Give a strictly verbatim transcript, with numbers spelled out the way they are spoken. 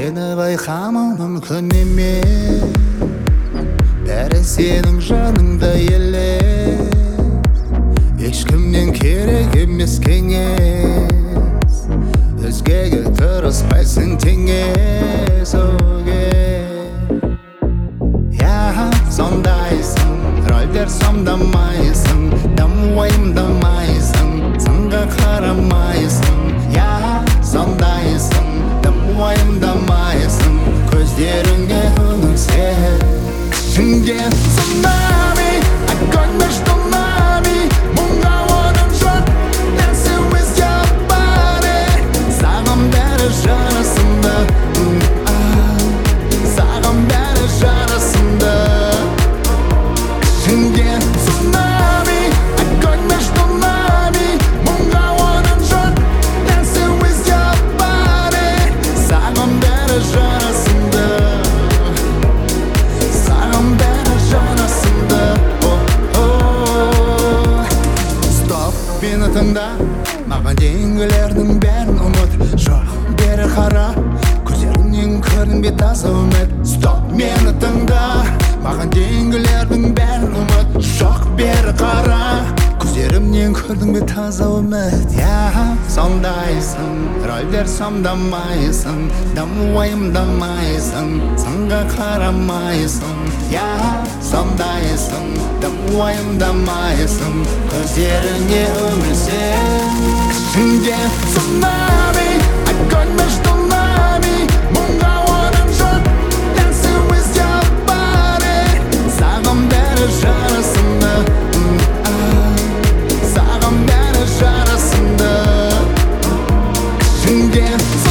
Сені байқамау мүмкін емес, бәрі сенің жаныңда елес. Ешкімнен керек емес кеңес, өзгеге тырыспайсың теңес. Я сондайсың, рөлдер сомдамайсың, дым уайымдамайсың, сынға қарамайсың. Я сондайсың, дым уайымдамайсың, көздеріңе үмітсіз. Ішіңде цунами, огонь между нами, мұңға орын жоқ, dance with your body. Саған бәрі жарасымды, саған бәрі жарасымды. Ішіңде цунами, огонь между нами, мұңға орын жоқ, dance with your body. Саған бәрі жарасымды, саған бәрі жарасымды. Стоп, мені тыңда, маған дейінгілердің бәрін ұмыт. Жоқ, бері қара, көздеріңнен көрінбей таза үміт. Стоп, мені тыңда, маған дейінгілердің бәрін ұмыт. Жоқ, бері қара, көздерімнен көрдің бе таза үміт. Я сондайсың, рөлдер сомдамайсың, дым уайымдамайсың, сынға қарамайсың. Я сондайсың, дым уайымдамайсың, көздеріңе үмітсіз. Ішіңде цунами, огонь между нами, мұңға орын жоқ, dance with your body. Саған бәрі жарасымды, саған бәрі жарасымды. Ішіңде